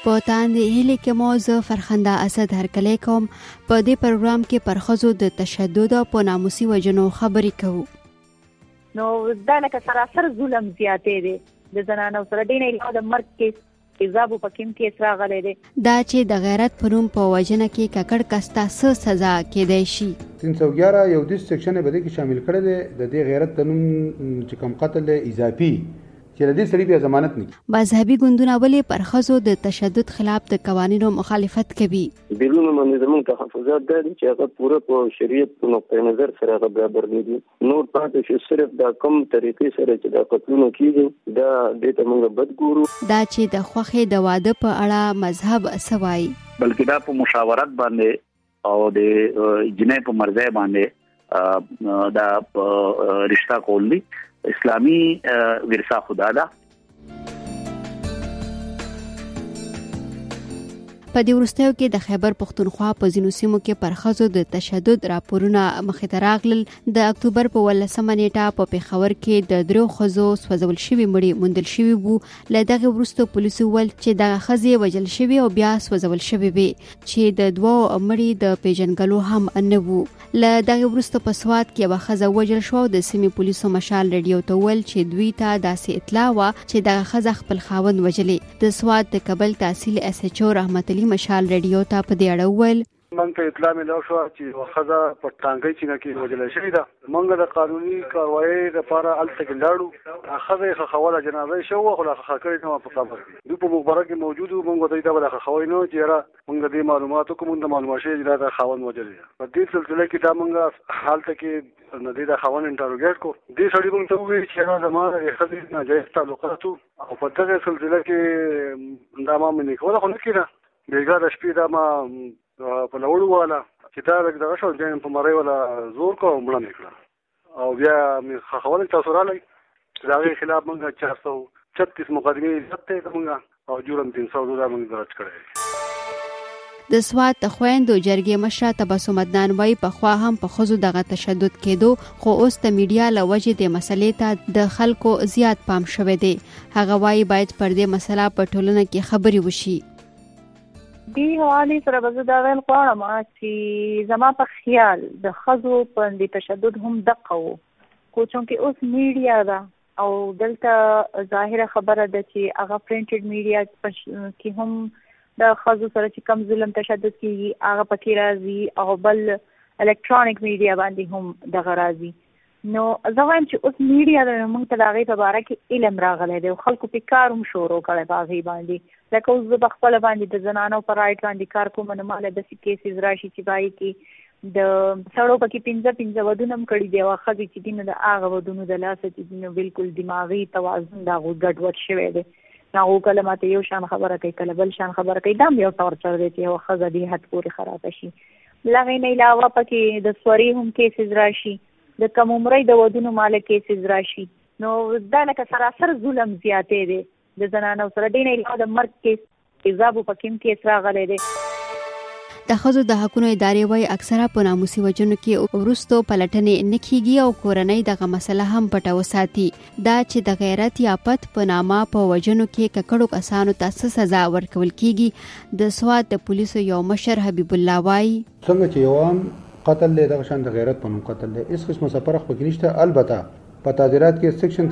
په تاندې هیلې کې مو زه فرخنده اسد هرکلی کوم. په دې پروګرام کې پر ښځو د تشدد او په ناموسي وژنو خبرې کوو. نو دا لکه سراسر ظلم زیاتې دی د زنانو سره، دې نه علاوه د مرګ کیس تیزابو په کوم کیس راغلی دی. دا چې د غیرت په نوم په وژنه کې ککړ کس ته څه سزا کېدی شي. 311 یو د سیکشن به دې کې شامل کړی دی د دې غیرت د نوم چې کوم قتل اضافي چې د دې سړي بیا ضمانت نه کوي. مذهبي ګوندونه ولې پر ښځو د تشدد خلاف د قوانینو مخالفت کوي؟ بیرون باندې زموږ تحفظات دا دي چې هغه پوره په شریعت په نقطه نظر سره هغه برابر دي. نور پاتې چې صرف دا کم طریقې سره چې دا قتلونه کیږي دا دې ته موږ بد ګورو. دا چې د خوښې د واده په اړه مذهب څه وایي، بلکې دا په مشاورت باندې او د جنې په مرزه باندې دا رشتہ کول دي. اسلامی ورثه خدا ده. په دې وروستیو کې د خیبر پښتونخوا په ځینو سیمو کې پر ښځو د تشدد راپورونه مخې ته راغلل. د اکتوبر په 18 نیټه په پېښور کې د 3 ښځو سوځول شوي مړي موندل شوي وو. له دغه وروسته پولیسو ویل چې دغه ښځې وژل شوي او بیا سوځول شوي وي چې د 2 مړي د پیژنګلو هم نه وو. له دغه وروسته په سوات کې یوه ښځه وژل شوه او د سیمې پولیسو مشال رادیو ته ویل چې دوی ته داسې اطلاع وه چې دغه ښځه خپل خاوند وژلې. د سوات د کابل تحصیل اس ایچ او رحمت علي مشال رادیو ته په دې اړه وویل من ته اطلاع ملو شو چې یوه ښځه په ټانګۍ چینه کې وژل شوې ده. موږ د قانوني کاروایۍ لپاره هلته کې لاړو. ښځه یې ښخوله، جنازه یې شوه خو لا ښخه کړې نه وه په قبر کې. دوی په مقبره کې موجود وو. موږ دوی ته به لا ښخوی نه چې یاره موږ د دې معلومات وکړو. موږ د معلومات شوې چې دا د خاوند وژلې ده. په دې سلسله کې دا موږ هلته کې د دې د خاوند انټروګیټ کړو. دې سړي موږ ته وویل چې یاره زما د ښځې ناجایز تعلقات وو او په دغه سلسله کې دا ما منې کوله خو نه کېده. بېګا د شپې دا ما په لوړو والا چې دا دغه شو جنګ په مړی ولا زور کو مړه مې کړه او بیا مې خخول تاسو را لګ دا غي خلاف موږ 436 مقدمه ضبط کومه او جرم 300 دا موږ درج کړی. د سوات د خويندو جرګې مشره تبسم عدنان وايي په خوا هم په خزو دغه تشدد کېدو خو اوس د میډیا له وجې د مسلې ته د خلکو زیات پام شوی دی. هغه وايي باید پر دې مسله په ټولنه کې خبرې وشي. دی حوالی سره به زه دا ویل غواړم چې زما په خیال د ښځو په تشدد هم دقه و خو چونکې اوس میډیا ده او دلته ظاهره خبره ده چې هغه پرنټډ میډیا کې هم د ښځو سره چې کم ظلم تشدد کېږي هغه پکې راځي او بل الکترونیک میډیا باندې هم دغه راځي. نو زه وایم چې اوس میډیا د موږ ته د هغې په باره کې علم راغلی دی او خلکو پې کار هم شروع کړی په هغې باندې. لکه اوس زه په خپله باندې د زنانو په رایټ باندې کار کوم نو ماله داسې کیسز راشي چې پای کې د سړو پکې 15 ودونه هم کړي دي او ښځې چې دي نو د هغه ودونو د لاسه چې دي نو بالکل دماغي توازن د هغوی ګډوډ شوی دی. هغو کله ماته یو شان خبره کوي کله بل شان خبره کوي. دا هم یو ټارچر دی چې یوه ښځه دې حد پورې خرابه شي. له هغې نه علاوه پکې د سورې هم کیسز راشي، د کم عمرۍ د ودونو ماله کیسز راشي. نو دا لکه سراسر ظلم زیاتې دی د زنانو سره. دې نه علاوه د مرګ کیس تیزابو په کوم کیس راغلی دی. د ښځو د حقونو ادارې وايي اکثره په ناموسي وژنو کې وروستو پلټنې نه کیږي او کورنۍ دغه مسله هم پټه وساتي. دا چې د غیرت یا پت په نامه په وژنو کې ککړو کسانو ته څه سزا ورکول کیږي. د سوات د پولیسو یو مشر حبیب الله وايي څنګه چې یو قتل له دغه شان د غیرت په نوم قتل له هیڅ قسمه سفرخ پکې نشته. البته په تعدیلات کې سیکشن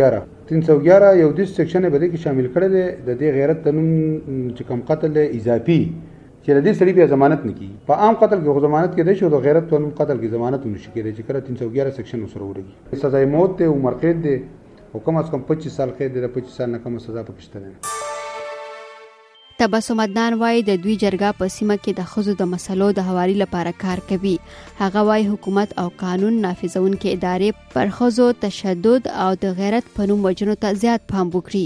311 یو د سیکشن به دې کې شامل کړی دی د دې غیرت د نوم چې کوم قتل اضافي چې د دې سړي بیا ضمانت نه کیږي. په عام قتل کې ضمانت کېدای شي او د غیرت په نوم قتل کې ضمانت نشي کېدای چې کله 311 سیکشن وسره ورګي. سزا موت ته عمر قید دی او کم از کم 25 سال قید دی. 25 سال نه کم سزا پکې شته نه. تبسم عدنان وايي د دوی جرګه په سیمه کې د ښځو د مسلو د هواري لپاره کار کوي. هغه وايي حکومت او قانون نافذونکې ادارې پر ښځو تشدد او د غیرت په نوم وژنو ته زیات پام وکړي.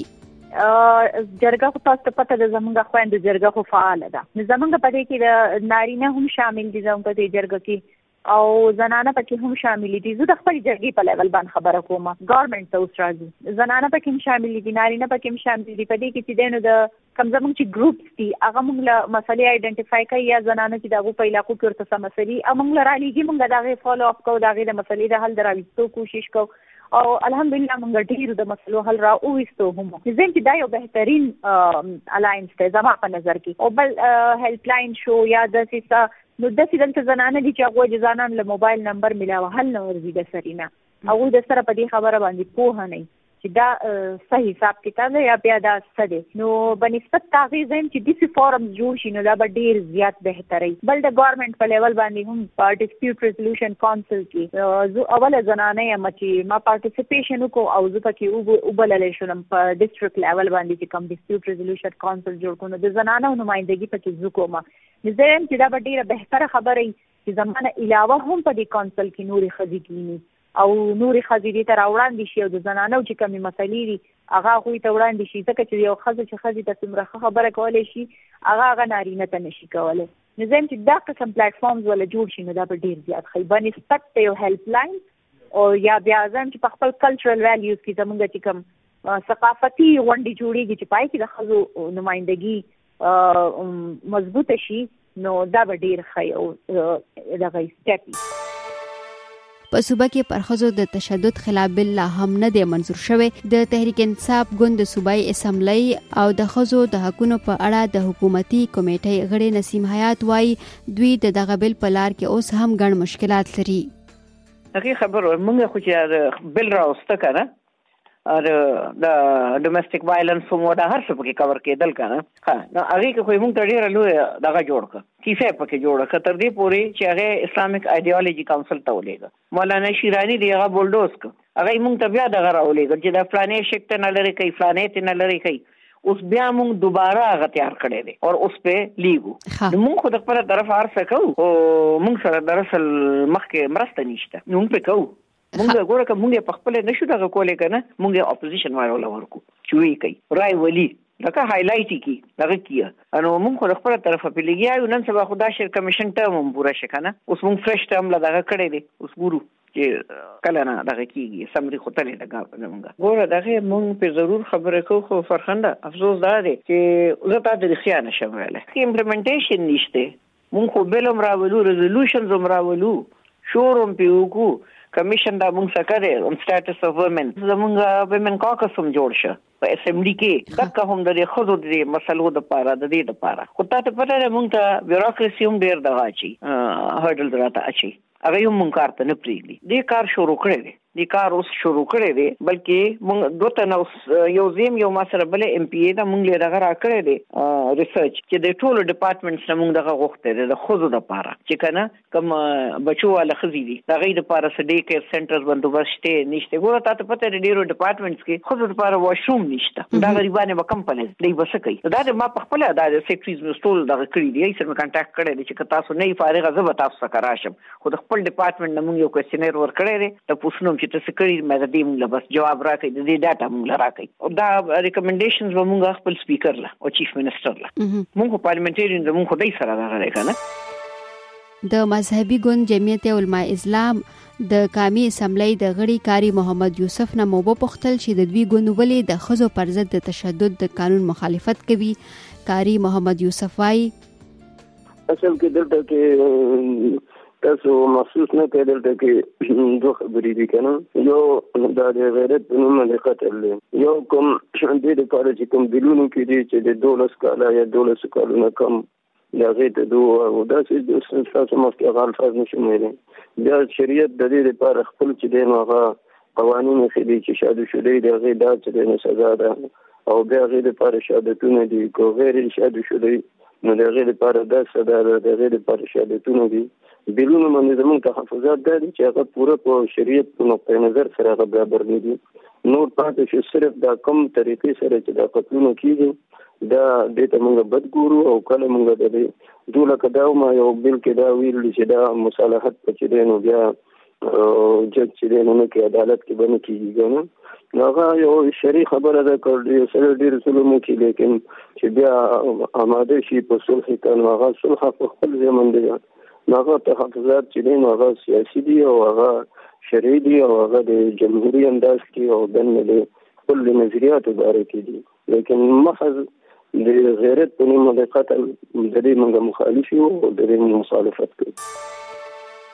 جرګه خو تاسو ته پته ده زموږ خویندو جرګه خو فعاله ده. زموږ په دې کې د نارینه هم شامل دي زموږ په دې جرګه کې او زنانه پکې هم شامل دي. زه د خپل جرګې په لیول باندې خبره کوم. ګورنمنت ته اوس راځي زنانه پکې هم شامل دي، نارینه پکې هم شامل دي. په دې کې چې دی نو د کم زموږ چې ګروپس دي هغه موږ له مسلې آیډنټیفای کوي یا زنانه چې د هغو په علاقو کې ورته څه مسلې او موږ له رالیږي موږ د هغې فالو اپ کوو، د هغې د مسلې د حل د راویستو کوشش کوو او الحمدلله موږ ډېر د مسلو حل را اوستو هم زم چې دا یو بهترین الاینس دی زما په نظر کې او بل هیلپ لاین شو یا د سیسا نو د سیدل زنانه دي چې هغه ځانان له موبایل نمبر ملاوه حل نه ورزي د سرینا او د سره په دې خبره باندې پوهه نه چې دا صحیح حساب کتاب یا بیا دا څه نو بنسبت تغییر زم چې د فورم جوړ شي نو دا به ډیر زیات بهتري بل د ګورنمنت په لیول باندې هم په ډیسپیوټ ریزولوشن کونسل کې زه اول زنانه یم چې ما پارټیسیپیشن وکړ او زه پکې وبلل شوم په ډیسټریکټ لیول باندې چې کوم ډیسپیوټ ریزولوشن کونسل جوړ کړو د زنانه نمائندګي پکې وکوم زم چې دا به ډیره بهتره خبره چې زمانه علاوه هم په دې کونسل کې نوري خزي کینی او نوري خزيدي تر وړاندې شي او د زنانو چې کومې مسلې دي هغه غوي ته وړاندې شي ځکه چې یو خزه چې خزي ته څومره خبره کولای شي هغه نارینه ته نشي کولای نظام چې دا قسم پلیټ فارمز ولا جوړ شي نو دا به ډیر زیات خي بنسبت ته یو هیلپ لاین او یا بیا ځم چې په خپل کلچرل ویلیوز کې زمونږ چې کوم ثقافتي غونډې جوړیږي چې پای کې د خزو نمائندګي مضبوطه شي نو دا به ډیر خي او دغه سټیپ په صوبه کې پر ښځو د تشدد خلاف بل لا هم نه دی منظور شوی د تحریک انصاف ګوند د صوبایي اسمبلی او د ښځو د حقوقو په اړه د حکومتي کمیټې غړي نسیم حیات وایي دوی د دغه بل په لار کې اوس هم ګڼ مشکلات لري. هغه خبر موږ خو چې بل راوسته کنه اور د ډومېسټک وایلنس په موده هر څه پکې کور کېدل کنه ها نو هغه کې خو موږ ته ډیر لوی دغه جوړ کړ کیسه پکې جوړ کړ تر دې پوري چې هغه اسلامیک ایډیالوژي کونسل ته ولېګا مولانا شیرانی دی هغه بولډوز ک هغه موږ ته بیا دغه راولېګا چې د فلانې شکت نه لري کوي فلانې نه لري کوي اوس بیا موږ دوباره هغه تیار کړی دی او اوس په لیګو موږ خو د خپل طرف ارسه کوو او موږ سره دراصل مخکې مرسته نشته موږ په کوو موږ ګوره که موږ په خپل نشو دغه کولای کنه موږ اپوزیشن وایو ورکو چوي کوي رای ولي لکه هایلایټ کی دغه کیه انو موږ خو خپل طرف په لګیاو نن سبا خدا شر کمیشن ټرم هم پورا شکنه اوس موږ فرش ټرم لا دغه کړی دی اوس ګورو چې کله نه دغه کیږي سمري خو تلې لګا موږ ګوره دغه موږ په ضرور خبره کوو خو فرخنده افسوس دا دی چې زه تاسو د خیانه شموله امپلیمنټیشن نشته موږ خو بلم راولو ریزولوشنز هم راولو شورم پیوکو کمیشن دا موږ څخه دی on status of women زموږ women caucus هم جوړ شه په اسمبلی کې دغه هم د خودو د مسلو د پاره د دې د پاره خو تاسو پته ده موږ ته بیوروکراسي هم ډیر دغه چی هډل راته اچي هغه یو مونږ کار ته نه پریږدي دې کار شروع کړی دی دې کار اوس شروع کړی دی بلکې مونږ دوته نو یو زم یو مسره بل ام پی ای دا مونږ له دغه را کړی دی ریسرچ چې د ټولو ډپارټمنټس نه مونږ دغه غوښته دی د خوځو د پاره چې کنه کوم بچو والا خزي دي دغه د پاره سډي کې سنټرز بندوبست نشته ګوره تاسو پته لري ډیرو ډپارټمنټس کې خوځو د پاره واشروم نشته دا غریبانه به کمپنیز دی بس کوي دا ما په خپل د سیکریټریز مستول دغه کړی دی ایسر مې کانټاکټ کړی دی چې تاسو نه فارغه زه به تاسو سره راشم خو د خپل ډپارټمنټ نه مونږ یو کوېسچنر ور کړی دی ته پوښتنه چې تاسو کړی مې د دې موږ بس جواب راکړي د دې ډاټا موږ راکړي او دا ریکمنډیشنز به موږ خپل سپیکر له او چیف منسٹر له موږ پارلیمنټریان موږ خدای سره راغلی کنه د مذهبي ګوند جمعیت علماء اسلام د قومي اسمبلی د غړي کاری محمد یوسف نه مو پوښتل چې د دوی ګوند ولې د خزو پر ضد د تشدد د قانون مخالفت کوي کاری محمد یوسف وايي اصل کې دلته کې تاسو محسوس نه کېدل چې دوه خبرې دي کنه یو د غیرت په نوم د قتل یو کوم دې لپاره چې کوم بلونو کې دي چې د 12 کاله یا 12 کالونو کم یا غیرت دوه او دا چې تاسو مخکې غال فرض نشم ویلي بیا شریعت د دې لپاره خپل چې دی هغه قوانین خېدي چې شاده شوی دی غیر دا چې د سزا ده او بیا غیر لپاره شهادتونه دي کو غیر شاده شوی نو د غیر لپاره د سزا ده د غیر لپاره شهادتونه دي بیرونو باندې زموږ تحفظات دي چې هغه پوره په شریعت په نقطه نظر سره هغه برابر نه دي نور پاتې چې صرف دا کم طریقې سره چې دا قتلونه کیږي دا د ته موږ بد ګورو او کله موږ د دې دوله کدا ما یو بل کې دا ویل چې دا مصالحت په چې نو بیا جج چې نو کې عدالت کې باندې کیږي نو هغه یو شری خبره ده کړې سره ډیر ظلم کوي لیکن چې بیا آماده شي په صلح کې هغه صلح په خپل ځمن دی هغه تحفظات چې دین هغه سیاسي دي او هغه شرعي دي او هغه د جمهوریت انداز کې او د خپل نظریات باره کې دي لیکن محض د غیرت په نوم د قتل د دې موږ مخالف یو او د دې مخالفت کوي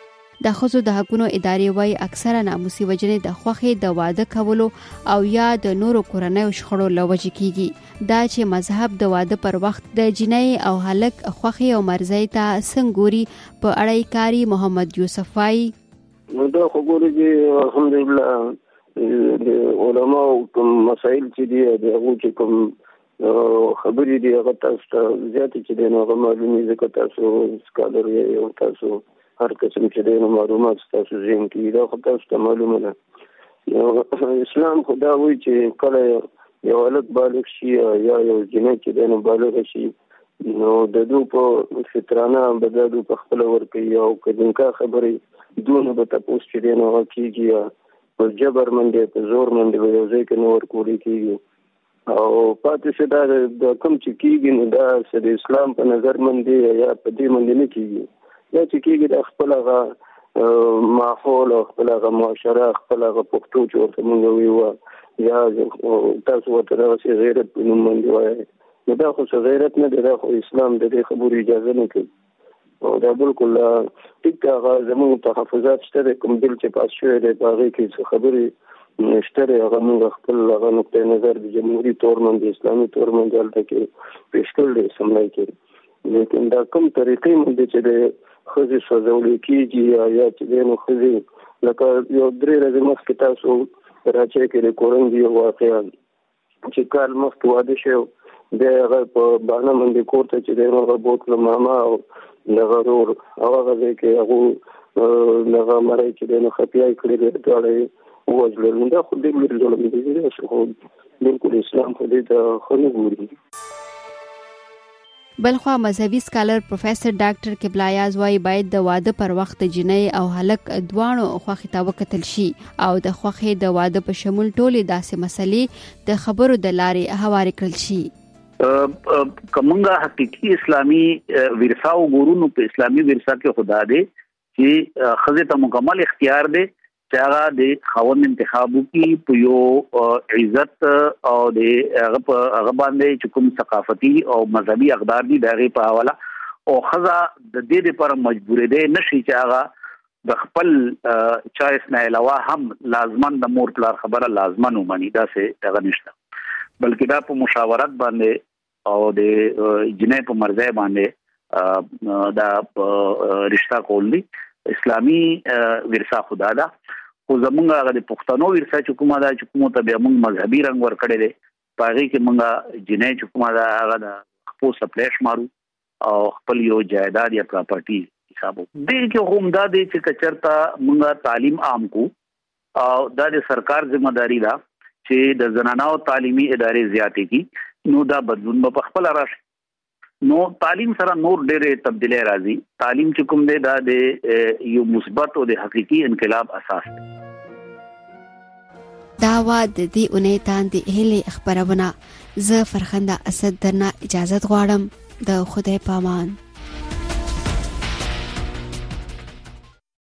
د ښځو د حقونو ادارې وايي اکثره ناموسي وجنې د خوښې د واده کولو او یا د نورو کورنیو شخړو له وجې کیږي. دا چې مذهب د واده پر وخت د جنۍ او هلک خوښې او مرضۍ ته څنګه ګوري په اړه یې کاري محمد یوسف وايي. نو دا خو ګوري چې الحمدلله د علماو کوم مسایل چې دي هغه چې کوم خبرې دي هغه تاسو ته زیاتې چې دی نو هغه معلومي ځکه تاسو سکالر یې او تاسو هر قسم چې دی نو معلومات تاسو ذهن کې دا خو تاسو ته معلومه ده. اسلام خو دا وایي چې کله یو هلک بالغ شي یا یو جنۍ چې دی نو بالغ شي نو د دوی په فطرانه به د دوی په خپله ورکوي او که د نکاح خبرې دونه به تپوس چې دی نو هغه کېږي یا په جبر منډې په زور منډې به یو ځای کې نه ورکولی کېږي او پاتې شه دا د کوم چې کېږي نو دا د اسلام په نظر منډې یا په دې منډې نه کېږي. یا چې کېږي د خپل هغه ماحول او خپل هغه معاشره خپل هغه پښتو چې ورته مونږ ویوه یا تاسو ورته دغسې غیرت په نوم باندې وایئ نو دا خو څه غیرت نه دی، دا خو اسلام د دې خبرو اجازه نه کوي او دا بالکل ټیک هغه زموږ تحفظات شته دی کوم بل چې پاس شوی دی په هغې کې څه خبرې شته دی هغه مونږ خپل هغه نقطه نظر د جمهوري طور باندې اسلامي طور باندې هلته کې پیش کړی دی اسمبلی کې. لیکن دا کوم طریقې باندې چې د ښځې سوځولی کېږي یا چې دی نو ښځې لکه یو 3 ورځې مخکې تاسو راچی کې د کورنګ یو واقعه چې کال مخکې واده شوی بیا هغه په بهانه باندې کور ته چې دی نو هغه بوتله ماما او دغه ورور او هغه ځای کې هغو دغه مری چې دی نو خفیه کړي دی دواړه یې ووژلل. دا خو ډېر لرې ظلم دی داسې خو بالکل اسلام خو دې ته ښه نه ګوري. بلخوا مذهبي سکالر پروفیسر ډاکټر قبله یاز وايي باید د واده پر وخت د جنۍ او هلک دواړو خوښې ته وکتل شي او د خوښې د واده په شمول ټولې داسې مسلې د خبرو د لارې هوارې کړل شي. کومه حقيقي اسلامي ورثه وګورو نو په اسلامي ورثه کې خدا دې چې ښځې ته مکمل اختیار دی چې هغه د خاوند انتخاب وکړي په یو عزت او د هغه باندې چې کوم ثقافتي او مذهبي اقدار دي د هغې په حواله او ښځه د دې لپاره مجبورې دی نشي چې هغه د خپل چایس نه علاوه هم لازمن د مور پلار خبره لازمن ومني داسې هغه نشته بلکې دا په مشاورت باندې او د جنۍ په مرضۍ باندې دا رشتہ کول دي. اسلامي ورثه خدا ده خو زمونږ هغه د پښتنو ورثه چې کومه ده چې کومو ته بیا موږ مذهبي رنګ ورکړی دی په هغې کې موږ جنۍ چې کومه ده هغه د خپو سپلیش مارو او خپل یو جایداد یا پراپرټي حسابو. دې کې هم دا دی چې که چېرته موږ تعلیم عام کو او دا د سرکار ذمہ داري ده چې د زنانو تعلیمي ادارې زیاتې کی نو دا بدلون به په خپله راشي. نو تعلیم سره نور ډېرې تبدیلی راځي. تعلیم چې کوم دی دا د یو مثبت او د حقیقي انقلاب اساس دی. دا وا د دې اونۍ تاندې هیلې خبرونه زه فرخنده اسد درنه اجازت غواړم. د خدای پامان.